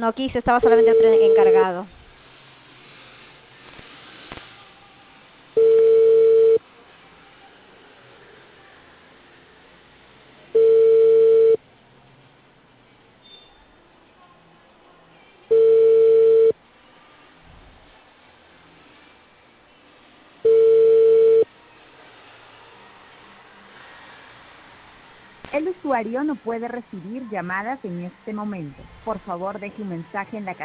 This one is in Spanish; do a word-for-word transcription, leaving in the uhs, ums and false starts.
No quise, estaba solamente otro encargado. El usuario no puede recibir llamadas en este momento. Por favor, deje un mensaje en la